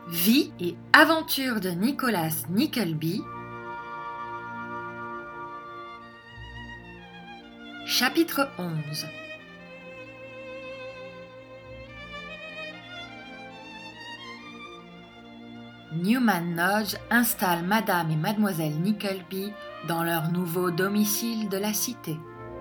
Vie et aventures de Nicholas Nickleby. Chapitre 11. Newman Nodge installe Madame et Mademoiselle Nickleby dans leur nouveau domicile de la cité.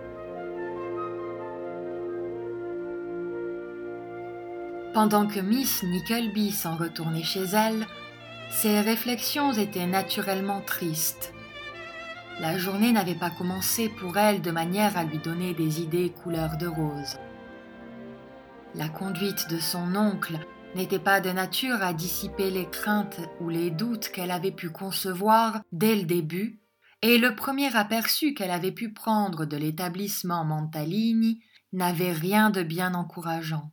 Pendant que Miss Nickleby s'en retournait chez elle, ses réflexions étaient naturellement tristes. La journée n'avait pas commencé pour elle de manière à lui donner des idées couleur de rose. La conduite de son oncle n'était pas de nature à dissiper les craintes ou les doutes qu'elle avait pu concevoir dès le début, et le premier aperçu qu'elle avait pu prendre de l'établissement Mantalini n'avait rien de bien encourageant.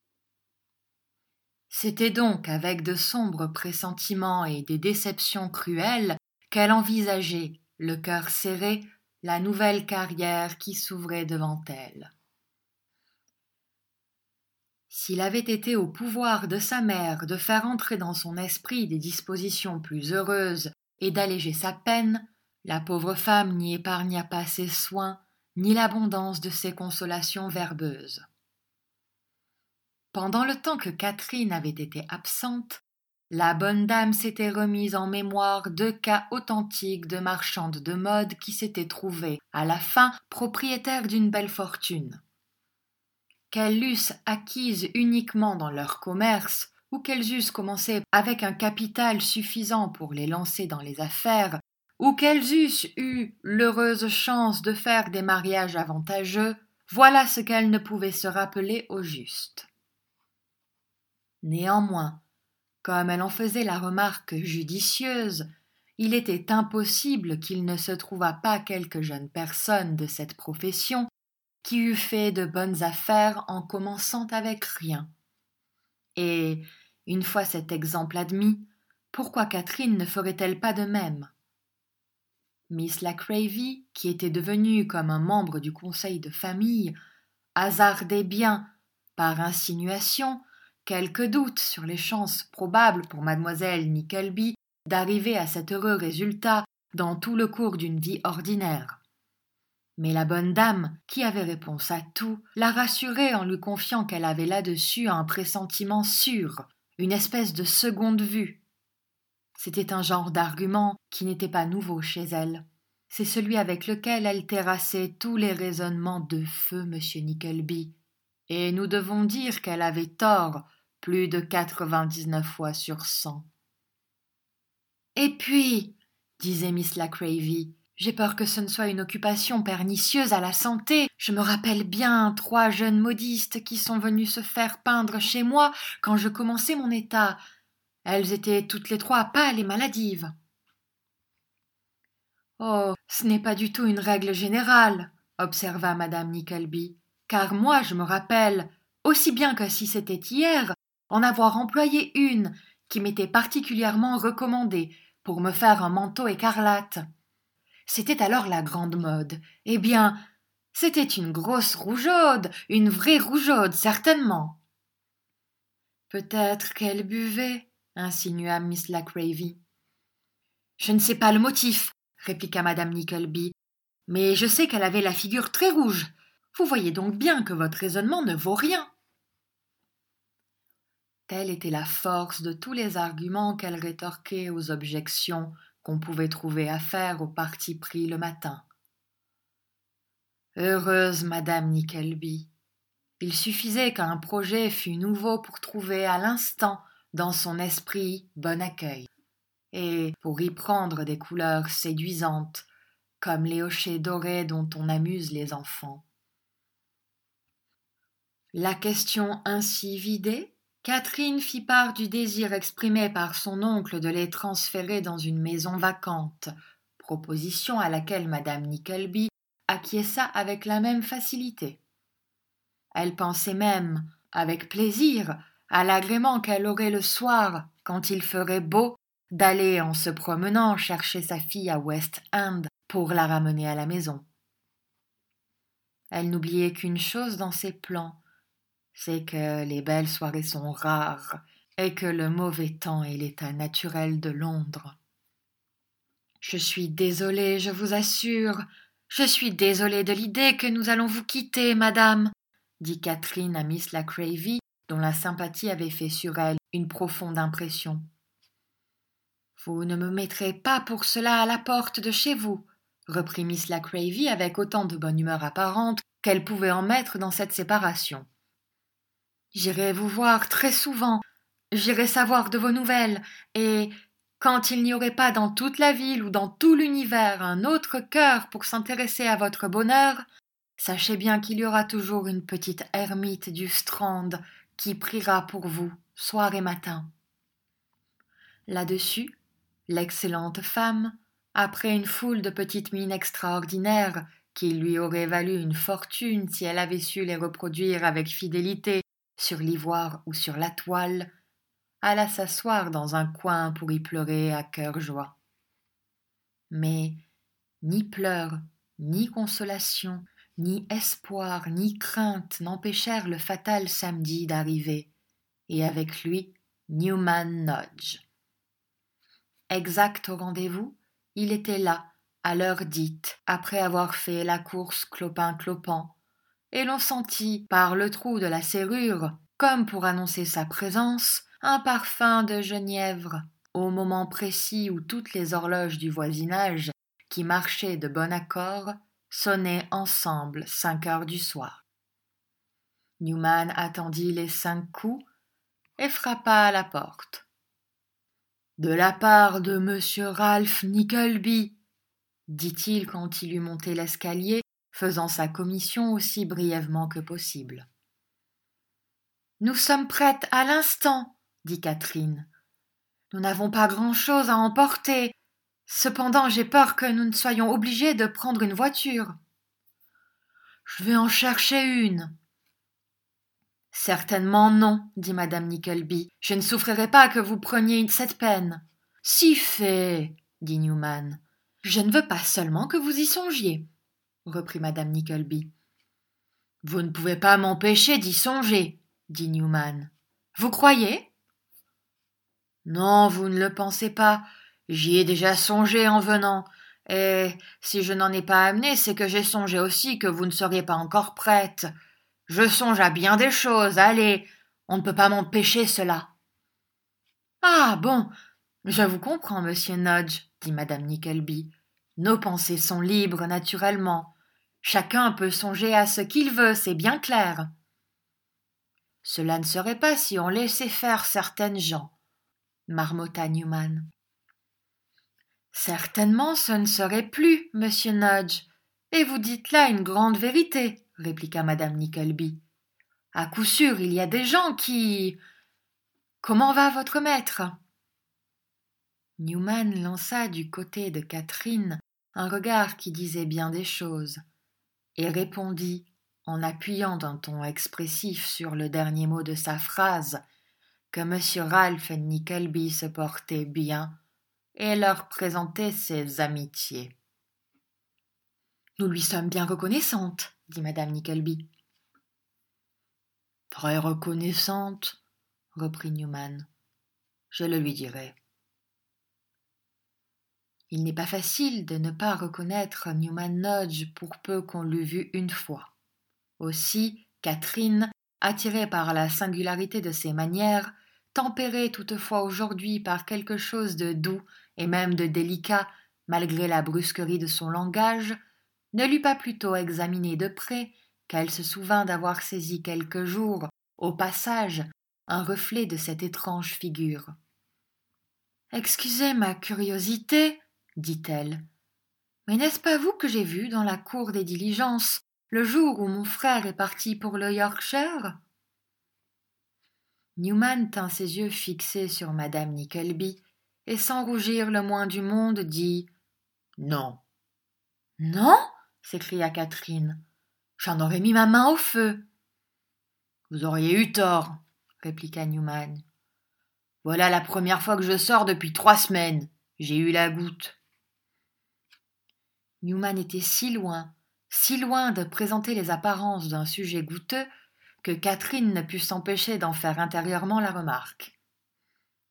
C'était donc avec de sombres pressentiments et des déceptions cruelles qu'elle envisageait, le cœur serré, la nouvelle carrière qui s'ouvrait devant elle. S'il avait été au pouvoir de sa mère de faire entrer dans son esprit des dispositions plus heureuses et d'alléger sa peine, la pauvre femme n'y épargna pas ses soins, ni l'abondance de ses consolations verbeuses. Pendant le temps que Catherine avait été absente, la bonne dame s'était remise en mémoire 2 cas authentiques de marchandes de mode qui s'étaient trouvées, à la fin, propriétaires d'une belle fortune. Qu'elles l'eussent acquise uniquement dans leur commerce, ou qu'elles eussent commencé avec un capital suffisant pour les lancer dans les affaires, ou qu'elles eussent eu l'heureuse chance de faire des mariages avantageux, voilà ce qu'elles ne pouvaient se rappeler au juste. Néanmoins, comme elle en faisait la remarque judicieuse, il était impossible qu'il ne se trouvât pas quelque jeune personne de cette profession qui eût fait de bonnes affaires en commençant avec rien. Et, une fois cet exemple admis, pourquoi Catherine ne ferait-elle pas de même? Miss La Creevy, qui était devenue comme un membre du conseil de famille, hasardait bien, par insinuation, quelques doutes sur les chances probables pour mademoiselle Nickleby d'arriver à cet heureux résultat dans tout le cours d'une vie ordinaire. Mais la bonne dame, qui avait réponse à tout, la rassurait en lui confiant qu'elle avait là-dessus un pressentiment sûr, une espèce de seconde vue. C'était un genre d'argument qui n'était pas nouveau chez elle. C'est celui avec lequel elle terrassait tous les raisonnements de feu M. Nickleby. Et nous devons dire qu'elle avait tort plus de 99 fois sur 100. « Et puis, disait Miss La Creevy, j'ai peur que ce ne soit une occupation pernicieuse à la santé. Je me rappelle bien 3 jeunes modistes qui sont venues se faire peindre chez moi quand je commençais mon état. Elles étaient toutes les 3 pâles et maladives. » « Oh, ce n'est pas du tout une règle générale, » observa madame Nickleby, « car moi je me rappelle, aussi bien que si c'était hier, en avoir employé une qui m'était particulièrement recommandée pour me faire un manteau écarlate. C'était alors la grande mode. Eh bien, c'était une grosse rougeaude, une vraie rougeaude, certainement. » « Peut-être qu'elle buvait, » insinua Miss La Creevy. « Je ne sais pas le motif, » répliqua madame Nickleby, « mais je sais qu'elle avait la figure très rouge. Vous voyez donc bien que votre raisonnement ne vaut rien. » Telle était la force de tous les arguments qu'elle rétorquait aux objections qu'on pouvait trouver à faire au parti pris le matin. Heureuse madame Nickleby! Il suffisait qu'un projet fût nouveau pour trouver à l'instant dans son esprit bon accueil, et pour y prendre des couleurs séduisantes, comme les hochets dorés dont on amuse les enfants. La question ainsi vidée, Catherine fit part du désir exprimé par son oncle de les transférer dans une maison vacante, proposition à laquelle madame Nickleby acquiesça avec la même facilité. Elle pensait même, avec plaisir, à l'agrément qu'elle aurait le soir, quand il ferait beau, d'aller en se promenant chercher sa fille à West End pour la ramener à la maison. Elle n'oubliait qu'une chose dans ses plans, c'est que les belles soirées sont rares, et que le mauvais temps est l'état naturel de Londres. Je suis désolée, je vous assure. Je suis désolée de l'idée que nous allons vous quitter, madame, dit Catherine à Miss La Creevy, dont la sympathie avait fait sur elle une profonde impression. Vous ne me mettrez pas pour cela à la porte de chez vous, reprit Miss La Creevy avec autant de bonne humeur apparente qu'elle pouvait en mettre dans cette séparation. J'irai vous voir très souvent, j'irai savoir de vos nouvelles, et quand il n'y aurait pas dans toute la ville ou dans tout l'univers un autre cœur pour s'intéresser à votre bonheur, sachez bien qu'il y aura toujours une petite ermite du Strand qui priera pour vous, soir et matin. Là-dessus, l'excellente femme, après une foule de petites mines extraordinaires qui lui auraient valu une fortune si elle avait su les reproduire avec fidélité sur l'ivoire ou sur la toile, alla s'asseoir dans un coin pour y pleurer à cœur joie. Mais ni pleurs, ni consolation, ni espoir, ni crainte n'empêchèrent le fatal samedi d'arriver, et avec lui Newman Nodge. Exact au rendez-vous, il était là, à l'heure dite, après avoir fait la course clopin-clopant, et l'on sentit, par le trou de la serrure, comme pour annoncer sa présence, un parfum de genièvre, au moment précis où toutes les horloges du voisinage, qui marchaient de bon accord, sonnaient ensemble 5 heures du soir. Newman attendit les 5 coups et frappa à la porte. « De la part de monsieur Ralph Nickleby, dit-il quand il eut monté l'escalier, faisant sa commission aussi brièvement que possible. Nous sommes prêtes à l'instant, dit Catherine. Nous n'avons pas grand-chose à emporter. Cependant, j'ai peur que nous ne soyons obligés de prendre une voiture. Je vais en chercher une. Certainement non, dit madame Nickleby. Je ne souffrirai pas que vous preniez cette peine. Si fait, dit Newman. Je ne veux pas seulement que vous y songiez, reprit madame Nickleby. Vous ne pouvez pas m'empêcher d'y songer, dit Newman. Vous croyez? Non, vous ne le pensez pas. J'y ai déjà songé en venant. Et si je n'en ai pas amené, c'est que j'ai songé aussi que vous ne seriez pas encore prête. Je songe à bien des choses, allez, on ne peut pas m'empêcher cela. Ah bon, je vous comprends, monsieur Nodge, dit madame Nickleby. Nos pensées sont libres, naturellement. Chacun peut songer à ce qu'il veut, c'est bien clair. Cela ne serait pas si on laissait faire certaines gens, marmotta Newman. Certainement ce ne serait plus, monsieur Nodge, et vous dites là une grande vérité, répliqua madame Nickleby. À coup sûr, il y a des gens qui... Comment va votre maître? Newman lança du côté de Catherine un regard qui disait bien des choses, et répondit, en appuyant d'un ton expressif sur le dernier mot de sa phrase, que M. Ralph Nickleby se portait bien et leur présentait ses amitiés. Nous lui sommes bien reconnaissantes, dit madame Nickleby. Très reconnaissante, reprit Newman. Je le lui dirai. Il n'est pas facile de ne pas reconnaître Newman Nodge pour peu qu'on l'eût vu une fois. Aussi, Catherine, attirée par la singularité de ses manières, tempérée toutefois aujourd'hui par quelque chose de doux et même de délicat, malgré la brusquerie de son langage, ne l'eut pas plutôt examiné de près qu'elle se souvint d'avoir saisi quelques jours, au passage, un reflet de cette étrange figure. « Excusez ma curiosité, dit-elle, mais n'est-ce pas vous que j'ai vu dans la cour des diligences le jour où mon frère est parti pour le Yorkshire ?» Newman tint ses yeux fixés sur madame Nickleby et sans rougir le moins du monde dit « Non. »« Non » s'écria Catherine. « J'en aurais mis ma main au feu. »« Vous auriez eu tort, » répliqua Newman. « Voilà la première fois que je sors depuis 3 semaines. J'ai eu la goutte. » Newman était si loin de présenter les apparences d'un sujet goûteux, que Catherine ne put s'empêcher d'en faire intérieurement la remarque.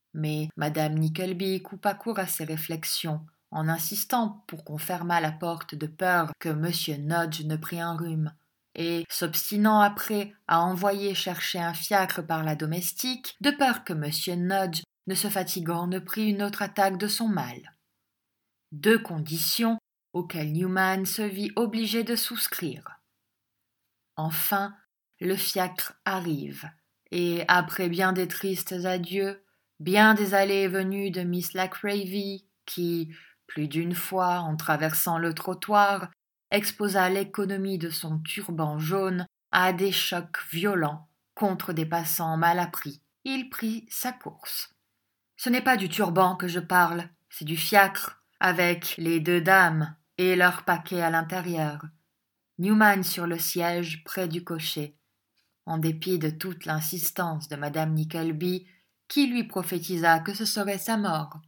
Mais madame Nickleby coupa court à ses réflexions, en insistant pour qu'on fermât la porte de peur que monsieur Nodge ne prît un rhume, et s'obstinant après à envoyer chercher un fiacre par la domestique, de peur que monsieur Nodge, ne se fatiguant, ne prît une autre attaque de son mal. 2 conditions auxquelles Newman se vit obligé de souscrire. Enfin, le fiacre arrive, et après bien des tristes adieux, bien des allées et venues de Miss La Creevy, qui, plus d'une fois, en traversant le trottoir, exposa l'économie de son turban jaune à des chocs violents contre des passants mal appris, il prit sa course. Ce n'est pas du turban que je parle, c'est du fiacre, avec les 2 dames et leur paquet à l'intérieur. Newman sur le siège près du cocher, en dépit de toute l'insistance de madame Nickleby, qui lui prophétisa que ce serait sa mort.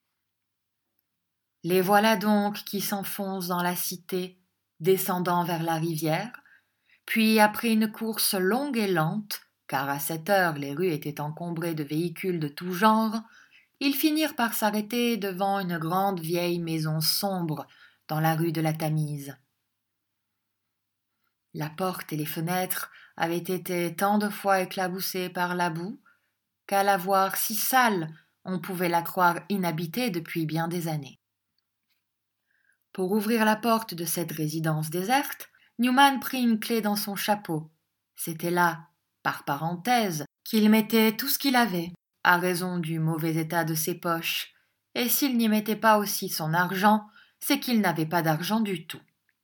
Les voilà donc qui s'enfoncent dans la cité, descendant vers la rivière, puis après une course longue et lente, car à cette heure les rues étaient encombrées de véhicules de tout genre, ils finirent par s'arrêter devant une grande vieille maison sombre dans la rue de la Tamise. La porte et les fenêtres avaient été tant de fois éclaboussées par la boue qu'à la voir si sale, on pouvait la croire inhabitée depuis bien des années. Pour ouvrir la porte de cette résidence déserte, Newman prit une clé dans son chapeau. C'était là, par parenthèse, qu'il mettait tout ce qu'il avait, à raison du mauvais état de ses poches, et s'il n'y mettait pas aussi son argent, c'est qu'il n'avait pas d'argent du tout.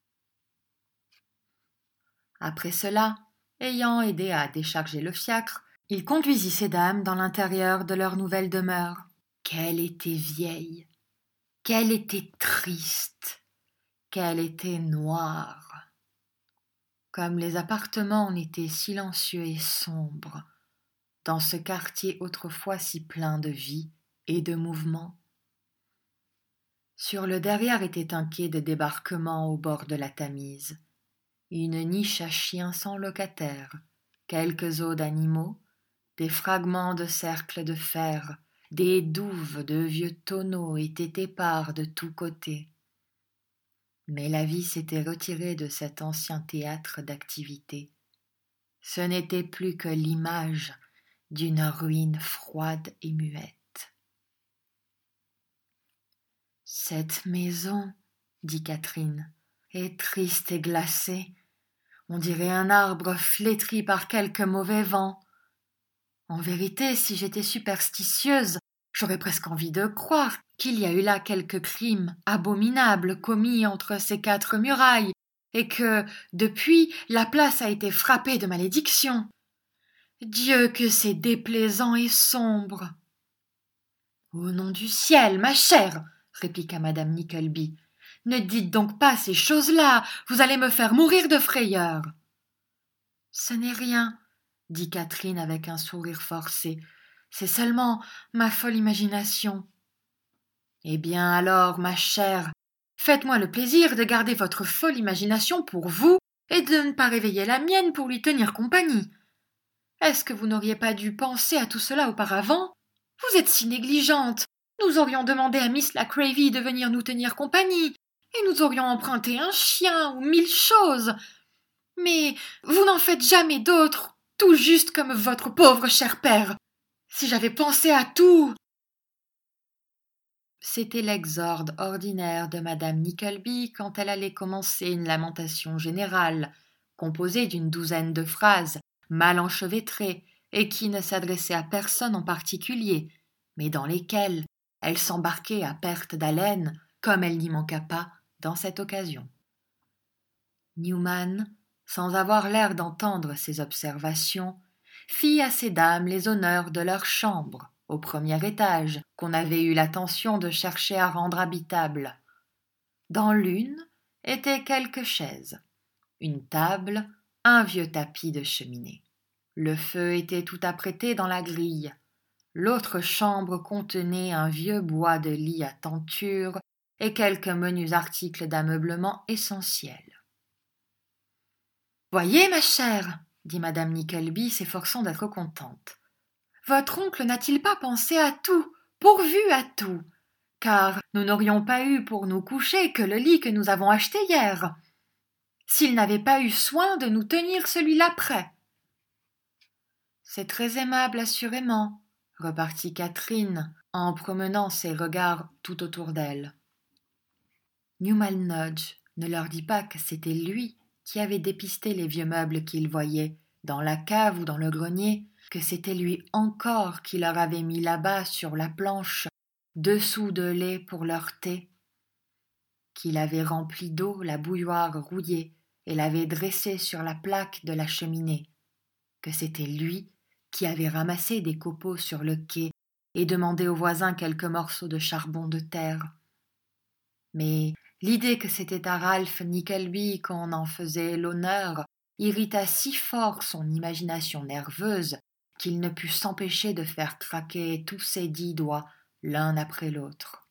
Après cela, ayant aidé à décharger le fiacre, il conduisit ces dames dans l'intérieur de leur nouvelle demeure. Qu'elle était vieille, qu'elle était triste, qu'elle était noire. Comme les appartements en étaient silencieux et sombres, dans ce quartier autrefois si plein de vie et de mouvement. Sur le derrière était un quai de débarquement au bord de la Tamise, une niche à chiens sans locataire, quelques os d'animaux, des fragments de cercles de fer, des douves de vieux tonneaux étaient épars de tous côtés. Mais la vie s'était retirée de cet ancien théâtre d'activité. Ce n'était plus que l'image d'une ruine froide et muette. Cette maison, dit Catherine, est triste et glacée. On dirait un arbre flétri par quelque mauvais vent. En vérité, si j'étais superstitieuse, j'aurais presque envie de croire qu'il y a eu là quelque crime abominable commis entre ces 4 murailles, et que, depuis, la place a été frappée de malédiction. Dieu, que c'est déplaisant et sombre. Au nom du ciel, ma chère, répliqua madame Nickleby, ne dites donc pas ces choses-là, vous allez me faire mourir de frayeur. Ce n'est rien, dit Catherine avec un sourire forcé, c'est seulement ma folle imagination. Eh bien alors, ma chère, faites-moi le plaisir de garder votre folle imagination pour vous et de ne pas réveiller la mienne pour lui tenir compagnie. Est-ce que vous n'auriez pas dû penser à tout cela auparavant? Vous êtes si négligente. Nous aurions demandé à Miss La Creevy de venir nous tenir compagnie, et nous aurions emprunté un chien ou 1000 choses. Mais vous n'en faites jamais d'autres, tout juste comme votre pauvre cher père. Si j'avais pensé à tout. C'était l'exorde ordinaire de madame Nickleby quand elle allait commencer une lamentation générale, composée d'une douzaine de phrases, mal enchevêtrées, et qui ne s'adressait à personne en particulier, mais dans lesquelles elle s'embarquait à perte d'haleine, comme elle n'y manqua pas dans cette occasion. Newman, sans avoir l'air d'entendre ces observations, fit à ces dames les honneurs de leur chambre, au premier étage, qu'on avait eu l'attention de chercher à rendre habitable. Dans l'une étaient quelques chaises, une table, un vieux tapis de cheminée. Le feu était tout apprêté dans la grille. L'autre chambre contenait un vieux bois de lit à tenture et quelques menus articles d'ameublement essentiels. « Voyez, ma chère, dit madame Nickleby, s'efforçant d'être contente. Votre oncle n'a-t-il pas pensé à tout, pourvu à tout? Car nous n'aurions pas eu pour nous coucher que le lit que nous avons acheté hier, s'il n'avait pas eu soin de nous tenir celui-là prêt. C'est très aimable, assurément, repartit Catherine, en promenant ses regards tout autour d'elle. Newman Nodge ne leur dit pas que c'était lui qui avait dépisté les vieux meubles qu'ils voyaient, dans la cave ou dans le grenier, que c'était lui encore qui leur avait mis là-bas sur la planche 2 sous de lait pour leur thé, qu'il avait rempli d'eau la bouilloire rouillée et l'avait dressée sur la plaque de la cheminée, que c'était lui qui avait ramassé des copeaux sur le quai et demandé aux voisins quelques morceaux de charbon de terre. Mais l'idée que c'était à Ralph Nickleby qu'on en faisait l'honneur irrita si fort son imagination nerveuse qu'il ne put s'empêcher de faire craquer tous ses 10 doigts l'un après l'autre.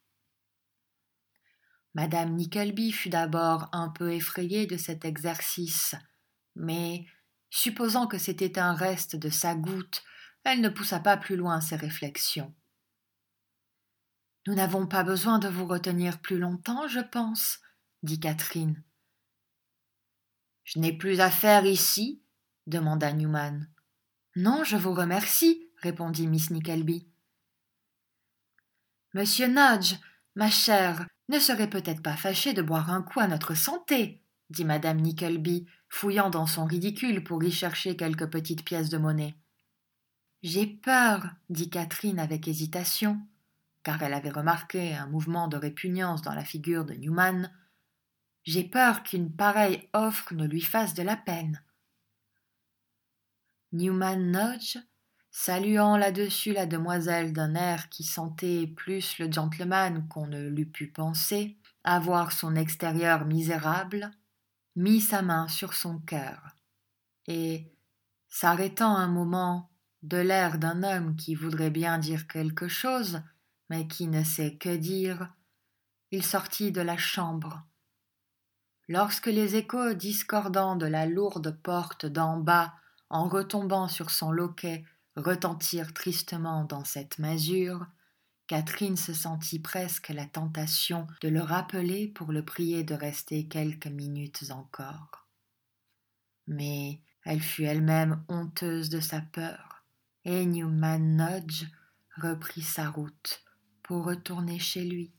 Madame Nickleby fut d'abord un peu effrayée de cet exercice, mais, supposant que c'était un reste de sa goutte, elle ne poussa pas plus loin ses réflexions. « Nous n'avons pas besoin de vous retenir plus longtemps, je pense, » dit Catherine. « Je n'ai plus à faire ici ?» demanda Newman. « Non, je vous remercie, » répondit Miss Nickleby. « Monsieur Nudge, ma chère, ne serait peut-être pas fâché de boire un coup à notre santé, » dit madame Nickleby, fouillant dans son ridicule pour y chercher quelques petites pièces de monnaie. « J'ai peur, » dit Catherine avec hésitation, car elle avait remarqué un mouvement de répugnance dans la figure de Newman. « J'ai peur qu'une pareille offre ne lui fasse de la peine. » Newman Nudge, saluant là-dessus la demoiselle d'un air qui sentait plus le gentleman qu'on ne l'eût pu penser, à voir son extérieur misérable, mit sa main sur son cœur, et, s'arrêtant un moment, de l'air d'un homme qui voudrait bien dire quelque chose, mais qui ne sait que dire, il sortit de la chambre. Lorsque les échos discordants de la lourde porte d'en bas, en retombant sur son loquet, retentirent tristement dans cette masure, Catherine se sentit presque la tentation de le rappeler pour le prier de rester quelques minutes encore. Mais elle fut elle-même honteuse de sa peur, et Newman Nudge reprit sa route pour retourner chez lui.